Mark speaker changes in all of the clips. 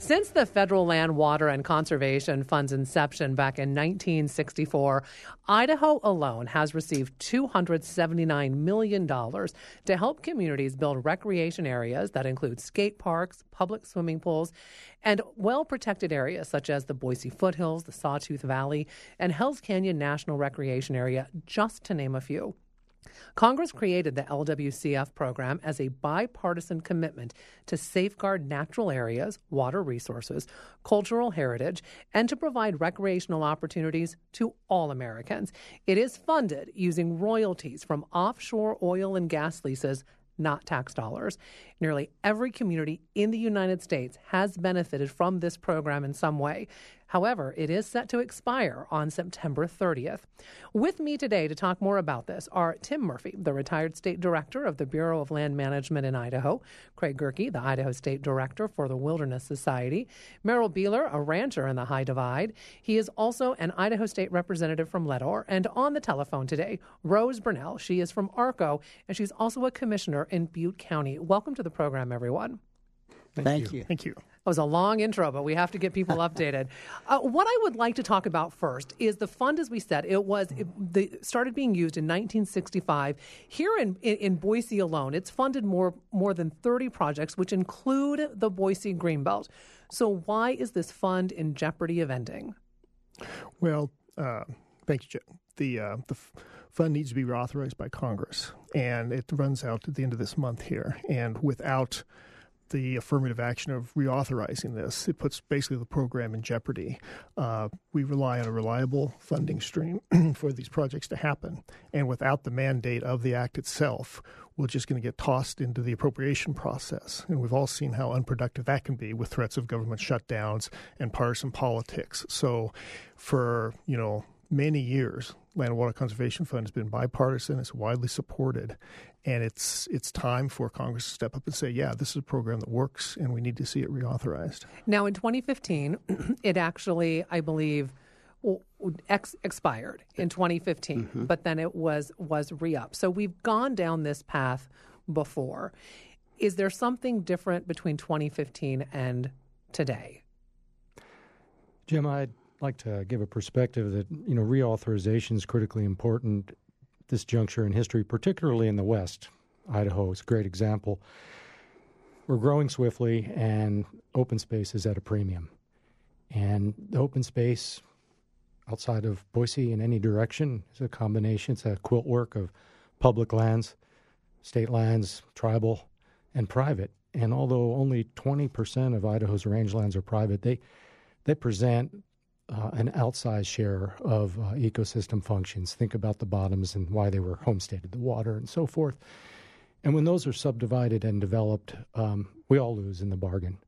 Speaker 1: Since the Federal Land, Water, and Conservation Fund's inception back in 1964, Idaho alone has received $279 million to help communities build recreation areas that include skate parks, public swimming pools, and well-protected areas such as the Boise Foothills, the Sawtooth Valley, and Hells Canyon National Recreation Area, just to name a few. Congress created the LWCF program as a bipartisan commitment to safeguard natural areas, water resources, cultural heritage, and to provide recreational opportunities to all Americans. It is funded using royalties from offshore oil and gas leases, not tax dollars. Nearly every community in the United States has benefited from this program in some way. However, it is set to expire on September 30th. With me today to talk more about this are Tim Murphy, the retired state director of the Bureau of Land Management in Idaho, Craig Gerke, the Idaho State Director for the Wilderness Society, Merrill Beeler, a rancher in the High Divide. He is also an Idaho State representative from Leadore. And on the telephone today, Rose Burnell. She is from ARCO, and she's also a commissioner in Butte County. Welcome to the program, everyone.
Speaker 2: Thank you.
Speaker 3: Thank you.
Speaker 1: That was a long intro, but we have to get people updated. What I would like to talk about first is the fund, as we said, it started being used in 1965. Here in Boise alone, it's funded more than 30 projects, which include the Boise Greenbelt. So why is this fund in jeopardy of ending?
Speaker 3: Well, thank you, Jim. The fund needs to be reauthorized by Congress, and it runs out at the end of this month here. And without the affirmative action of reauthorizing this, it puts basically the program in jeopardy. We rely on a reliable funding stream for these projects to happen. And without the mandate of the act itself, we're just going to get tossed into the appropriation process. And we've all seen how unproductive that can be with threats of government shutdowns and partisan politics. So for, many years, Land and Water Conservation Fund has been bipartisan. It's widely supported. And it's time for Congress to step up and say, yeah, this is a program that works, and we need to see it reauthorized.
Speaker 1: Now, in 2015, it actually, I believe, expired in 2015, but then it was re-upped. So we've gone down this path before. Is there something different between 2015 and today?
Speaker 2: Jim, I'd like to give a perspective that, reauthorization is critically important at this juncture in history, particularly in the West. Idaho is a great example. We're growing swiftly, and open space is at a premium. And the open space outside of Boise in any direction is a combination. It's a quilt work of public lands, state lands, tribal, and private. And although only 20% of Idaho's rangelands are private, they present an outsized share of ecosystem functions. Think about the bottoms and why they were homesteaded, the water and so forth. And when those are subdivided and developed, we all lose in the bargain.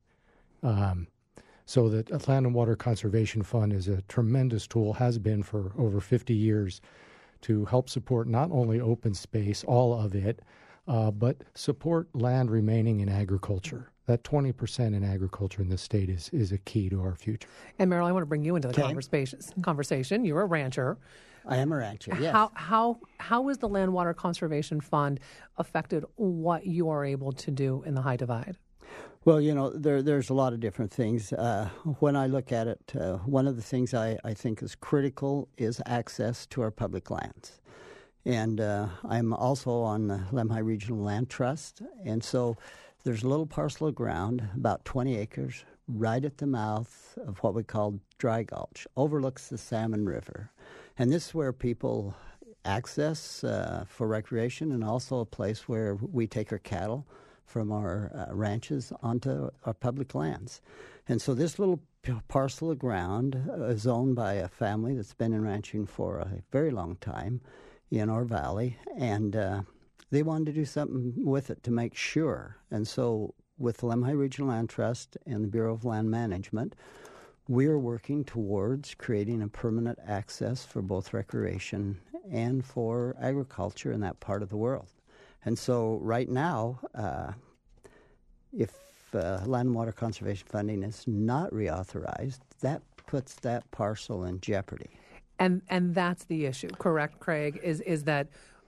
Speaker 2: So the Land and Water Conservation Fund is a tremendous tool, has been for over 50 years, to help support not only open space, all of it, but support land remaining in agriculture. That 20% in agriculture in this state is a key to our future.
Speaker 1: And Merrill, I want to bring you into the conversation. You're a rancher.
Speaker 4: I am a rancher, yes.
Speaker 1: How has the Land Water Conservation Fund affected what you are able to do in the High Divide?
Speaker 4: Well, there's a lot of different things. When I look at it, one of the things I think is critical is access to our public lands. And I'm also on the Lemhi Regional Land Trust, and so there's a little parcel of ground, about 20 acres, right at the mouth of what we call Dry Gulch, overlooks the Salmon River. And this is where people access for recreation, and also a place where we take our cattle from our ranches onto our public lands. And so this little parcel of ground is owned by a family that's been in ranching for a very long time in our valley, and they wanted to do something with it to make sure. And so with the Lemhi Regional Land Trust and the Bureau of Land Management, we are working towards creating a permanent access for both recreation and for agriculture in that part of the world. And so right now, if Land and Water Conservation funding is not reauthorized, that puts that parcel in jeopardy.
Speaker 1: And that's the issue, correct, Craig, is that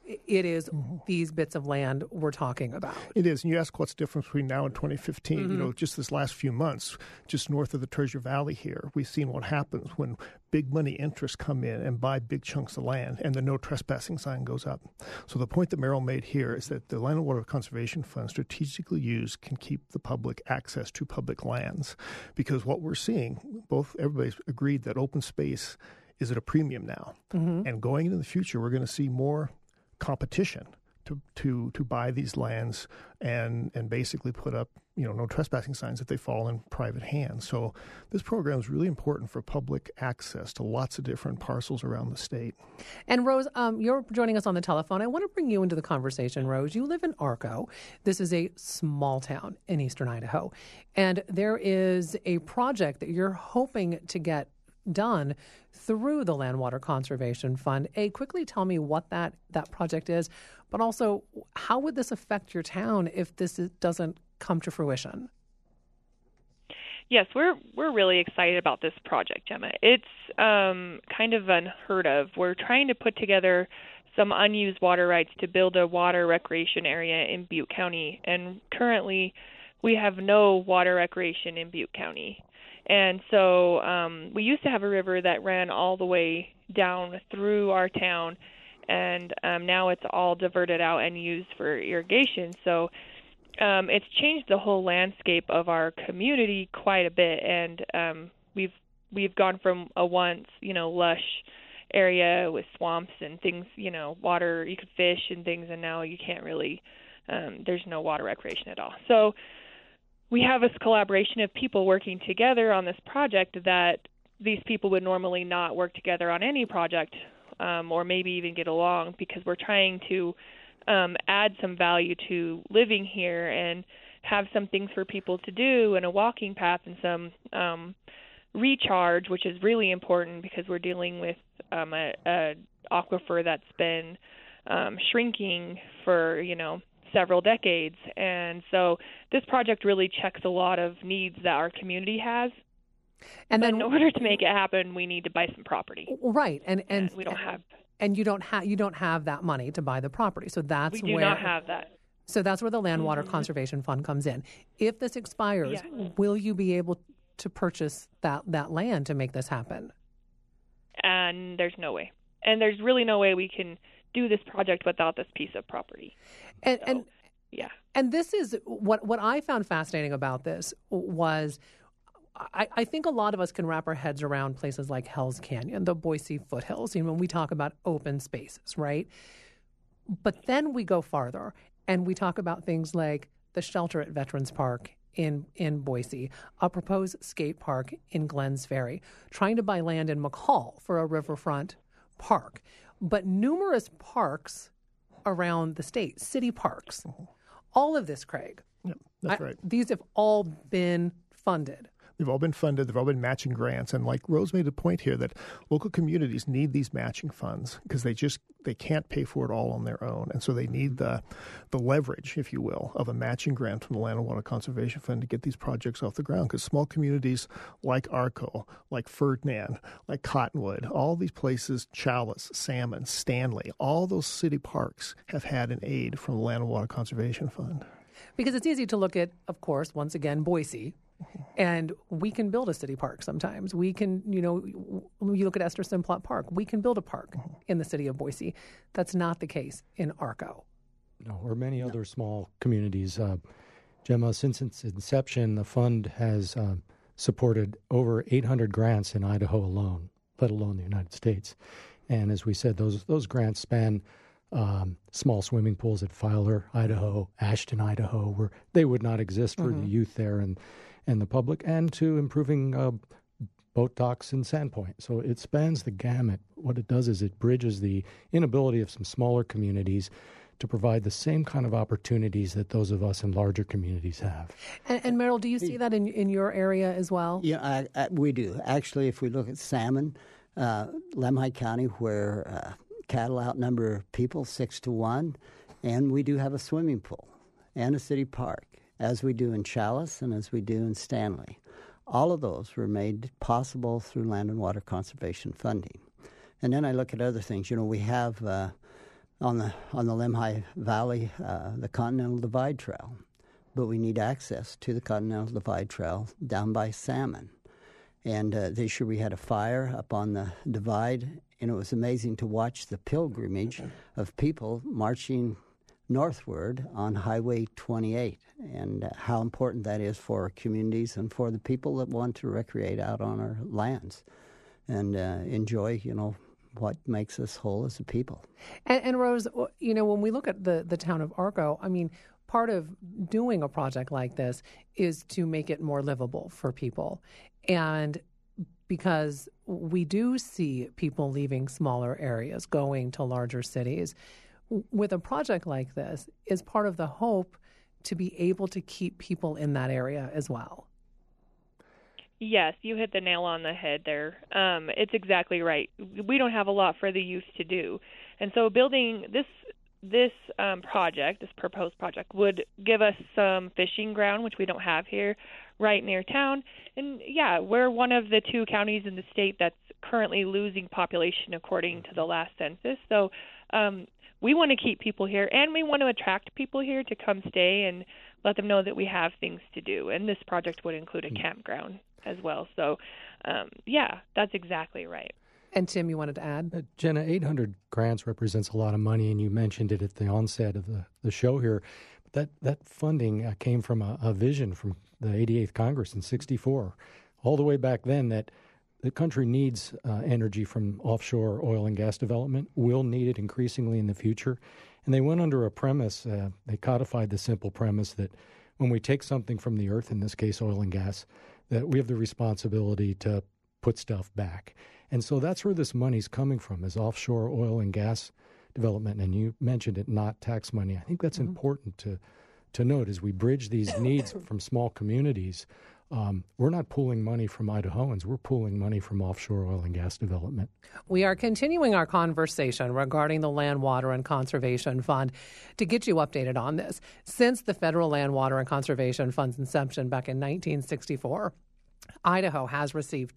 Speaker 1: it is these bits of land we're talking about.
Speaker 3: It is. And you ask what's different between now and 2015. Just this last few months, just north of the Treasure Valley here, we've seen what happens when big money interests come in and buy big chunks of land and the no trespassing sign goes up. So the point that Merrill made here is that the Land and Water Conservation Fund, strategically used, can keep the public access to public lands. Because what we're seeing, everybody's agreed that open space is at a premium now. And going into the future, we're going to see more competition to buy these lands and basically put up no trespassing signs if they fall in private hands. So this program is really important for public access to lots of different parcels around the state.
Speaker 1: And Rose, you're joining us on the telephone. I want to bring you into the conversation, Rose. You live in Arco. This is a small town in eastern Idaho, and there is a project that you're hoping to get done through the Land Water Conservation Fund. Quickly tell me what that project is, but also how would this affect your town if this doesn't come to fruition?
Speaker 5: Yes, we're really excited about this project, Gemma. It's kind of unheard of. We're trying to put together some unused water rights to build a water recreation area in Butte County, and currently we have no water recreation in Butte County. And so we used to have a river that ran all the way down through our town, and now it's all diverted out and used for irrigation. So it's changed the whole landscape of our community quite a bit, and we've gone from a once lush area with swamps and things, water, you could fish and things, and now you can't really. There's no water recreation at all. So we have this collaboration of people working together on this project that these people would normally not work together on any project, or maybe even get along, because we're trying to add some value to living here and have some things for people to do and a walking path and some recharge, which is really important because we're dealing with a aquifer that's been shrinking for, several decades. And so this project really checks a lot of needs that our community has. And then in order to make it happen, we need to buy some property.
Speaker 1: Right. And
Speaker 5: we don't have.
Speaker 1: And you don't have that money to buy the property. So we
Speaker 5: do not have that.
Speaker 1: So that's where the Land Water Conservation Fund comes in. If this expires, will you be able to purchase that land to make this happen?
Speaker 5: And there's no way. And there's really no way we can do this project without this piece of property. And
Speaker 1: this is what I found fascinating about this was I think a lot of us can wrap our heads around places like Hell's Canyon, the Boise foothills, when we talk about open spaces, right? But then we go farther and we talk about things like the shelter at Veterans Park in Boise, a proposed skate park in Glens Ferry, trying to buy land in McCall for a riverfront park. But numerous parks around the state, city parks, all of this, Craig.
Speaker 3: Yep, that's right.
Speaker 1: These have all been funded.
Speaker 3: They've all been funded. They've all been matching grants. And like Rose made a point here that local communities need these matching funds because they can't pay for it all on their own. And so they need the leverage, if you will, of a matching grant from the Land and Water Conservation Fund to get these projects off the ground. Because small communities like Arco, like Ferdinand, like Cottonwood, all these places, Chalice, Salmon, Stanley, all those city parks have had an aid from the Land and Water Conservation Fund.
Speaker 1: Because it's easy to look at, of course, once again, Boise. And we can build a city park sometimes. We can, you look at Esther Simplot Park. We can build a park in the city of Boise. That's not the case in Arco.
Speaker 2: No, or many other small communities. Gemma, since its inception, the fund has supported over 800 grants in Idaho alone, let alone the United States. And as we said, those grants span small swimming pools at Fowler, Idaho, Ashton, Idaho, where they would not exist for the youth there and the public, and to improving boat docks in Sandpoint. So it spans the gamut. What it does is it bridges the inability of some smaller communities to provide the same kind of opportunities that those of us in larger communities have.
Speaker 1: And Merrill, do you see that in your area as well?
Speaker 4: Yeah, we do. Actually, if we look at salmon, Lemhi County, where cattle outnumber people 6-1, and we do have a swimming pool and a city park, as we do in Chalice and as we do in Stanley. All of those were made possible through Land and Water Conservation funding. And then I look at other things. We have on the Lemhi Valley, the Continental Divide Trail. But we need access to the Continental Divide Trail down by Salmon. And this year we had a fire up on the divide, and it was amazing to watch the pilgrimage of people marching northward on Highway 28 and how important that is for our communities and for the people that want to recreate out on our lands and enjoy, what makes us whole as a people.
Speaker 1: And Rose, when we look at the town of Arco, I mean, part of doing a project like this is to make it more livable for people. And because we do see people leaving smaller areas, going to larger cities, with a project like this, is part of the hope to be able to keep people in that area as well.
Speaker 5: Yes, you hit the nail on the head there. It's exactly right. We don't have a lot for the youth to do. And so building this project, this proposed project, would give us some fishing ground, which we don't have here, right near town. And yeah, we're one of the 2 counties in the state that's currently losing population according to the last census. So we want to keep people here, and we want to attract people here to come stay and let them know that we have things to do. And this project would include a campground as well. So yeah, that's exactly right.
Speaker 1: And Tim, you wanted to add?
Speaker 2: Jenna, 800 grants represents a lot of money, and you mentioned it at the onset of the show here. But that funding came from a vision from the 88th Congress in '64, all the way back then, that the country needs energy from offshore oil and gas development, will need it increasingly in the future. And they went under a premise, they codified the simple premise that when we take something from the earth, in this case oil and gas, that we have the responsibility to put stuff back. And so that's where this money's coming from, is offshore oil and gas development. And you mentioned it, not tax money. I think that's important to note as we bridge these needs from small communities. We're not pulling money from Idahoans. We're pulling money from offshore oil and gas development.
Speaker 1: We are continuing our conversation regarding the Land, Water, and Conservation Fund. To get you updated on this, since the Federal Land, Water, and Conservation Fund's inception back in 1964, Idaho has received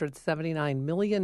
Speaker 1: $279 million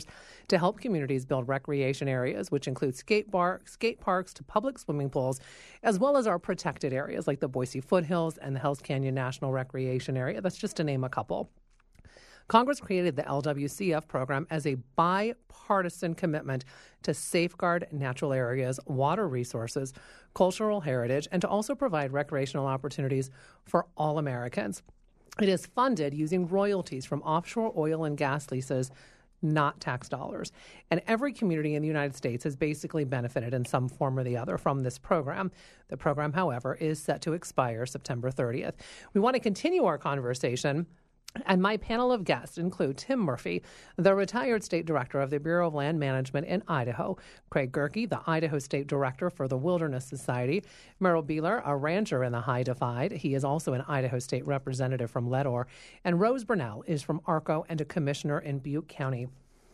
Speaker 1: to help communities build recreation areas, which include skate parks to public swimming pools, as well as our protected areas like the Boise Foothills and the Hells Canyon National Recreation Area. That's just to name a couple. Congress created the LWCF program as a bipartisan commitment to safeguard natural areas, water resources, cultural heritage, and to also provide recreational opportunities for all Americans. It is funded using royalties from offshore oil and gas leases, not tax dollars. And every community in the United States has basically benefited in some form or the other from this program. The program, however, is set to expire September 30th. We want to continue our conversation. And my panel of guests include Tim Murphy, the retired state director of the Bureau of Land Management in Idaho, Craig Gerke, the Idaho State Director for the Wilderness Society, Merrill Beeler, a rancher in the High Divide. He is also an Idaho State representative from Leadore, and Rose Burnell is from Arco and a commissioner in Butte County.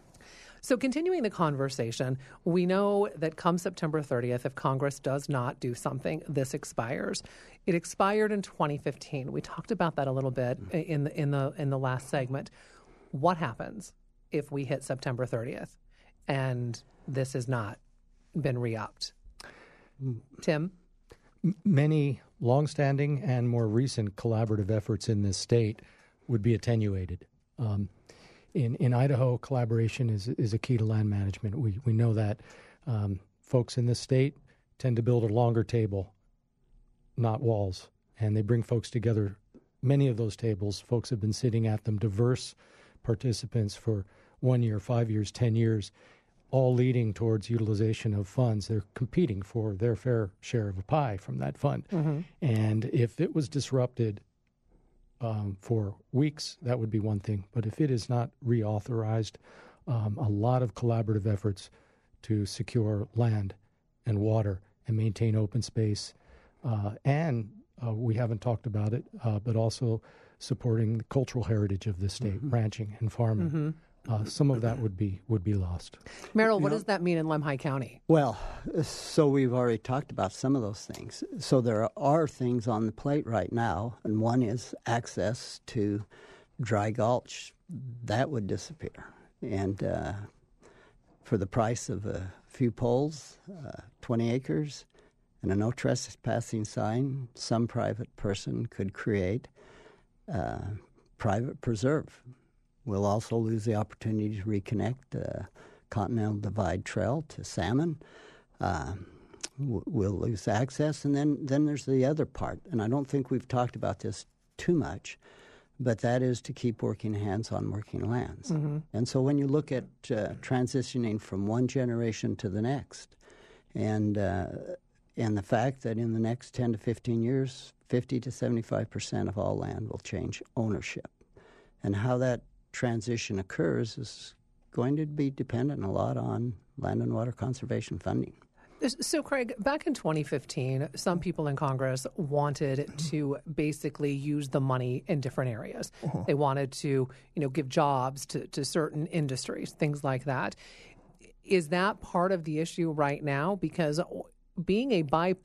Speaker 1: So continuing the conversation, we know that come September 30th, if Congress does not do something, this expires. It expired in 2015. We talked about that a little bit in the last segment. What happens if we hit September 30th and this has not been re-upped? Tim?
Speaker 2: Many longstanding and more recent collaborative efforts in this state would be attenuated. In Idaho, collaboration is a key to land management. We know that folks in this state tend to build a longer table, not walls, and they bring folks together. Many of those tables, folks have been sitting at them, diverse participants for 1 year, 5 years, 10 years, all leading towards utilization of funds. They're competing for their fair share of a pie from that fund. Mm-hmm. And if it was disrupted for weeks, that would be one thing. But if it is not reauthorized, a lot of collaborative efforts to secure land and water and maintain open space, and we haven't talked about it, but also supporting the cultural heritage of the state, mm-hmm. ranching and farming. Mm-hmm. Some of that would be lost.
Speaker 1: Merrill, what does that mean in Lemhi County?
Speaker 4: Well, so we've already talked about some of those things. So there are things on the plate right now, and one is access to Dry Gulch. That would disappear. And for the price of a few poles, 20 acres, and a no trespassing sign, some private person could create private preserve. We'll also lose the opportunity to reconnect the Continental Divide Trail to salmon. We'll lose access, and then there's the other part, and I don't think we've talked about this too much, but that is to keep working hands on working lands. Mm-hmm. And so when you look at transitioning from one generation to the next, and the fact that in the next 10 to 15 years, 50 to 75% of all land will change ownership. And how that transition occurs is going to be dependent a lot on land and water conservation funding.
Speaker 1: So, Craig, back in 2015, some people in Congress wanted to basically use the money in different areas. Uh-huh. They wanted to, give jobs to certain industries, things like that. Is that part of the issue right now? Because being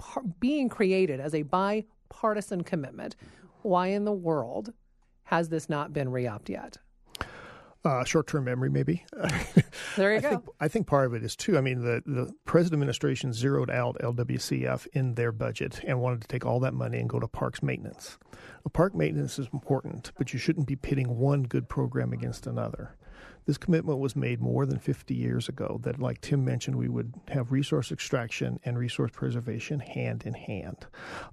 Speaker 1: created as a bipartisan commitment, why in the world has this not been re-upped yet?
Speaker 3: Short-term memory, maybe.
Speaker 1: There you go.
Speaker 3: I think part of it is, too. I mean, the present administration zeroed out LWCF in their budget and wanted to take all that money and go to parks maintenance. Well, park maintenance is important, but you shouldn't be pitting one good program against another. This commitment was made more than 50 years ago that, like Tim mentioned, we would have resource extraction and resource preservation hand in hand.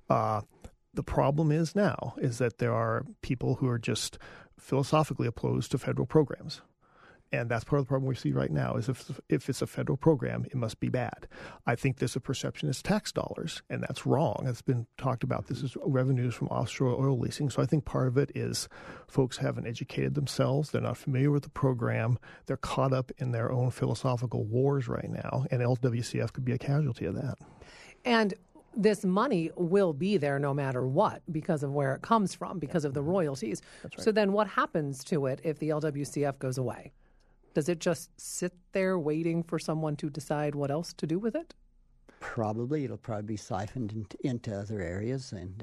Speaker 3: The problem is now is that there are people who are just philosophically opposed to federal programs. And that's part of the problem we see right now is if it's a federal program, it must be bad. I think there's a perception it's tax dollars, and that's wrong. It's been talked about. This is revenues from offshore oil leasing. So I think part of it is folks haven't educated themselves. They're not familiar with the program. They're caught up in their own philosophical wars right now, and LWCF could be a casualty of that.
Speaker 1: And this money will be there no matter what because of where it comes from, because of the royalties. That's right. So then what happens to it if the LWCF goes away? Does it just sit there waiting for someone to decide what else to do with it?
Speaker 4: Probably. It'll probably be siphoned into other areas. And,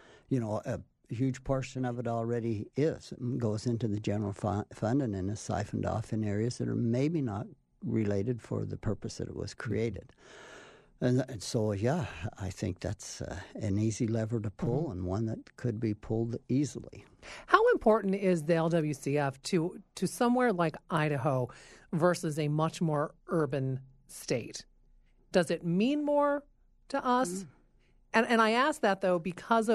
Speaker 4: a huge portion of it already goes into the general fund and then is siphoned off in areas that are maybe not related for the purpose that it was created. And so, I think that's an easy lever to pull and one that could be pulled easily.
Speaker 1: How important is the LWCF to somewhere like Idaho versus a much more urban state? Does it mean more to us? And I ask that, though, because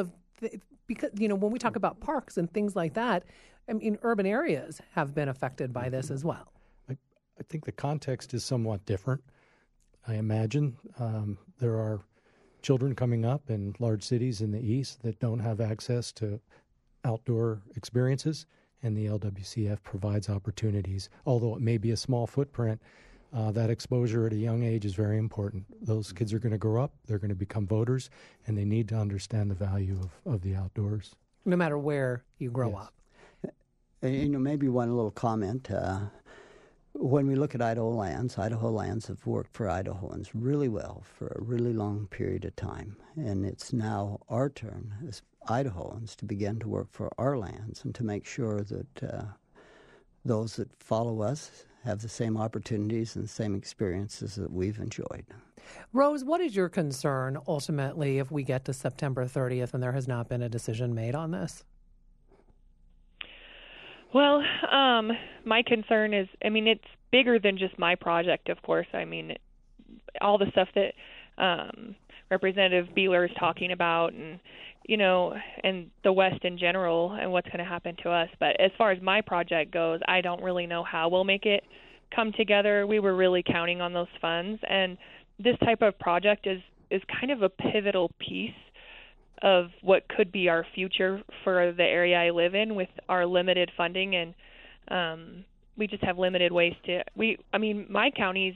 Speaker 1: when we talk about parks and things like that, I mean, urban areas have been affected by this as well.
Speaker 2: I think the context is somewhat different. I imagine there are children coming up in large cities in the east that don't have access to outdoor experiences, and the LWCF provides opportunities. Although it may be a small footprint, that exposure at a young age is very important. Those kids are going to grow up, they're going to become voters, and they need to understand the value of the outdoors.
Speaker 1: No matter where you grow up.
Speaker 4: Maybe one little comment. When we look at Idaho lands have worked for Idahoans really well for a really long period of time. And it's now our turn as Idahoans to begin to work for our lands and to make sure that those that follow us have the same opportunities and the same experiences that we've enjoyed.
Speaker 1: Rose, what is your concern ultimately if we get to September 30th and there has not been a decision made on this?
Speaker 5: Well, my concern is, it's bigger than just my project, of course. I mean, all the stuff that Representative Beeler is talking about and, and the West in general and what's going to happen to us. But as far as my project goes, I don't really know how we'll make it come together. We were really counting on those funds. And this type of project is kind of a pivotal piece of what could be our future for the area I live in with our limited funding. And we just have limited ways my county's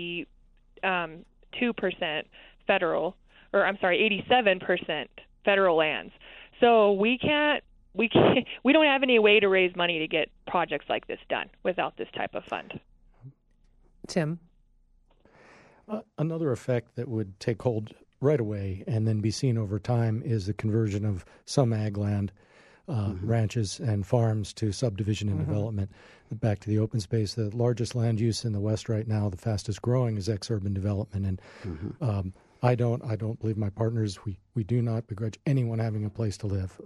Speaker 5: 82% federal, or 87% federal lands. So we don't have any way to raise money to get projects like this done without this type of fund.
Speaker 1: Tim?
Speaker 2: Another effect that would take hold right away and then be seen over time is the conversion of some ag land ranches and farms to subdivision and development. Back to the open space, the largest land use in the West right now, the fastest growing is ex-urban development. And I don't believe my partners, we do not begrudge anyone having a place to live.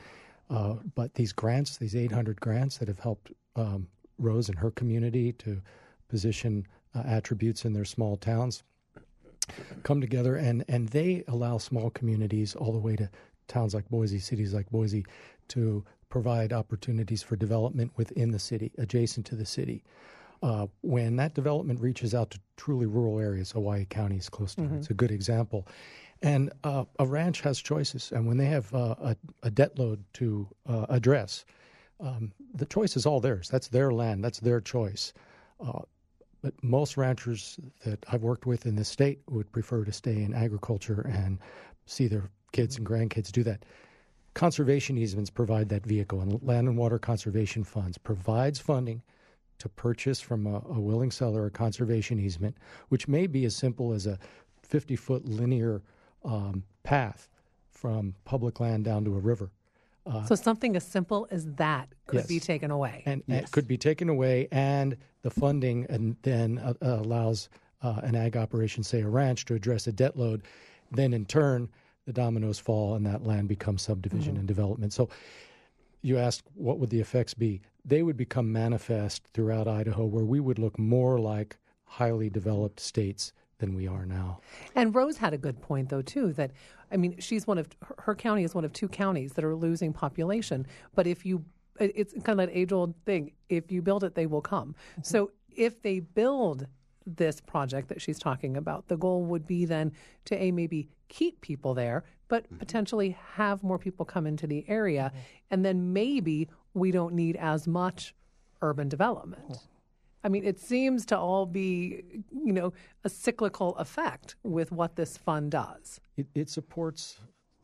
Speaker 2: But these grants, these 800 grants that have helped Rose and her community to position attributes in their small towns, come together, and they allow small communities all the way to towns like Boise, cities like Boise, to provide opportunities for development within the city, adjacent to the city. When that development reaches out to truly rural areas, Hawaii County is close to it. It's a good example. And a ranch has choices, and when they have a debt load to address, the choice is all theirs. That's their land. That's their choice. But most ranchers that I've worked with in this state would prefer to stay in agriculture and see their kids and grandkids do that. Conservation easements provide that vehicle, and Land and Water Conservation Funds provides funding to purchase from a willing seller a conservation easement, which may be as simple as a 50-foot linear path from public land down to a river.
Speaker 1: So something as simple as that could be taken away.
Speaker 2: And it could be taken away, and the funding and then allows an ag operation, say a ranch, to address a debt load. Then in turn, the dominoes fall and that land becomes subdivision and development. So you asked what would the effects be? They would become manifest throughout Idaho, where we would look more like highly developed states than we are now.
Speaker 1: And Rose had a good point, though, too, that, I mean, her county is one of two counties that are losing population. But it's kind of that age-old thing, if you build it, they will come. So if they build this project that she's talking about, the goal would be then to maybe keep people there, but potentially have more people come into the area. And then maybe we don't need as much urban development. I mean, it seems to all be, a cyclical effect with what this fund does.
Speaker 2: It supports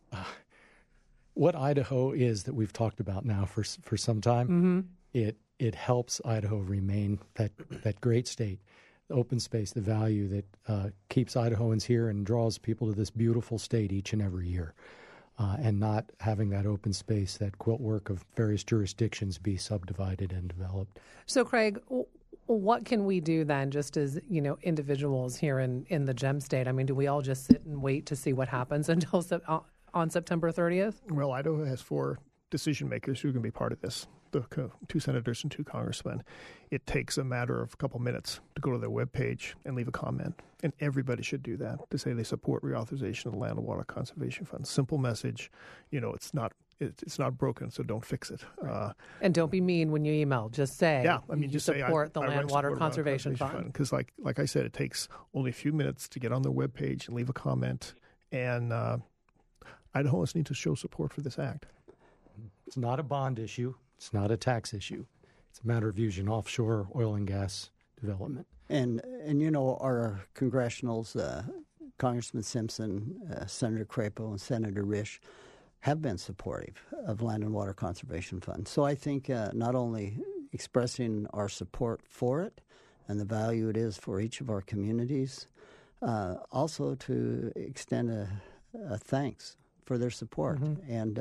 Speaker 2: what Idaho is that we've talked about now for some time. It helps Idaho remain that great state, the open space, the value that keeps Idahoans here and draws people to this beautiful state each and every year. And not having that open space, that quilt work of various jurisdictions be subdivided and developed.
Speaker 1: So, Craig, what can we do then, just as individuals here in the Gem State? I mean, do we all just sit and wait to see what happens until on September 30th?
Speaker 3: Well, Idaho has 4 decision makers who can be part of this. The 2 senators and 2 congressmen. It takes a matter of a couple minutes to go to their webpage and leave a comment. And everybody should do that, to say they support reauthorization of the Land and Water Conservation Fund. Simple message. It's not broken, so don't fix it.
Speaker 1: And don't be mean when you email. Just say
Speaker 3: just
Speaker 1: support the Land and Water Conservation Fund.
Speaker 3: Because like I said, it takes only a few minutes to get on their webpage and leave a comment. And Idahoans need to show support for this act.
Speaker 2: It's not a bond issue. It's not a tax issue. It's a matter of using offshore oil and gas development.
Speaker 4: And our congressionals, Congressman Simpson, Senator Crapo, and Senator Risch, have been supportive of Land and Water Conservation Fund. So I think not only expressing our support for it and the value it is for each of our communities, also to extend a thanks for their support. And,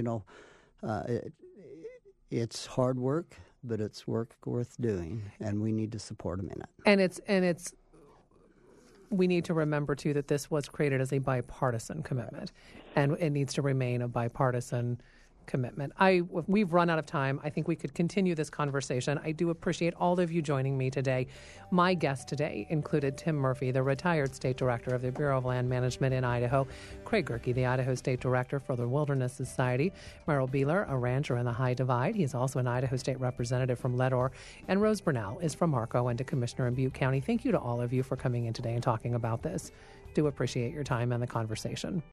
Speaker 4: it's hard work, but it's work worth doing, and we need to support them in it.
Speaker 1: And we need to remember too that this was created as a bipartisan commitment, and it needs to remain a bipartisan commitment. We've run out of time. I think we could continue this conversation. I do appreciate all of you joining me today. My guest today included Tim Murphy, the retired state director of the Bureau of Land Management in Idaho, Craig Gerke, the Idaho State Director for the Wilderness Society, Merrill Beeler, a rancher in the High Divide. He's also an Idaho State Representative from Leadore, and Rose Bernal is from Marco and a commissioner in Butte County. Thank you to all of you for coming in today and talking about this. Do appreciate your time and the conversation.